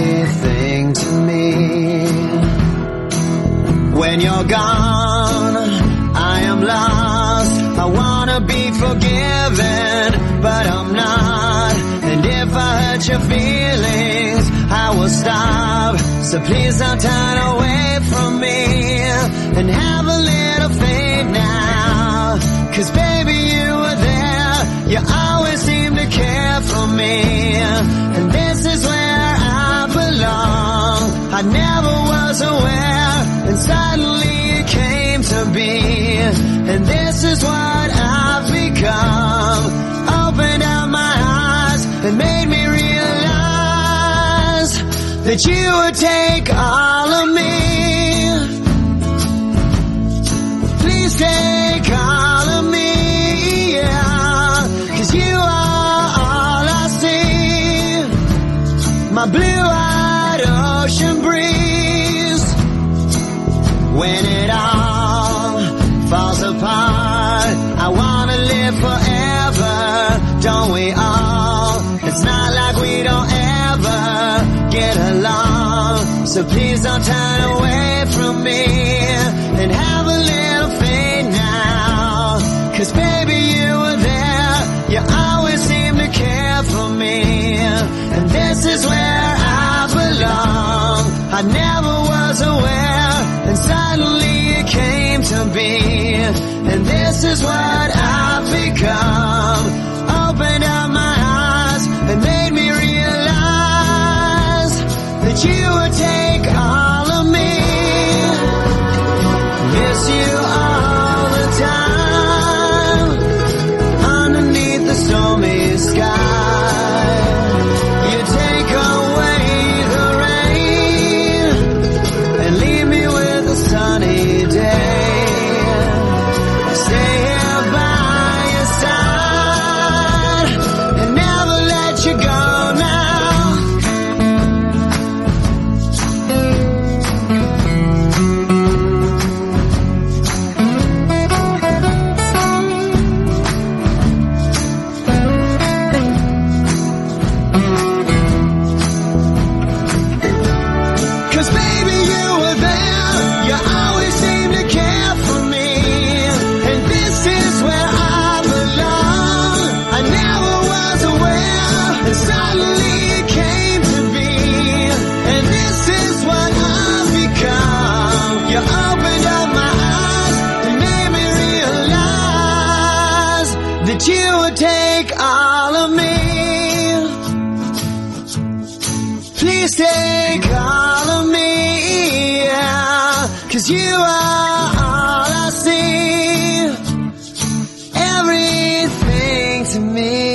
everything to me. When you're gone, I am lost. I wanna be forgiven, but I'm not. And if I hurt your feelings, I will stop. So please don't turn away from me, and have a little faith now. 'Cause baby, you were there, you always seem to care for me. And this is where I belong. I never was aware, and suddenly it came to be. And this is what I've become. Opened up my eyes and made me realize that you would take all of me. Please take all of me, yeah. 'Cause you are all I see. My blue-eyed ocean breeze. When it all falls apart, I wanna live forever, don't we all? It's not like we don't ever get along. So please don't turn away from me, and have a little faith now. 'Cause baby, you were there, you always seem to care for me. And this is where I belong. I never was aware, and suddenly it came to be. And this is what I've become. Opened up my eyes and made me realize that you would take all of me. Miss you all the time, underneath the stormy sky. You take away the rain and leave me with a sunny day. Stay here by your side and never let you go now. Cause baby, you were there, you always seem to care for me. And this is where I belong. I never was aware, and suddenly it came to be. And this is what I've become. You opened up my eyes and made me realize that you would take all of me. Please take all of me, yeah. 'Cause you are all I see, everything to me.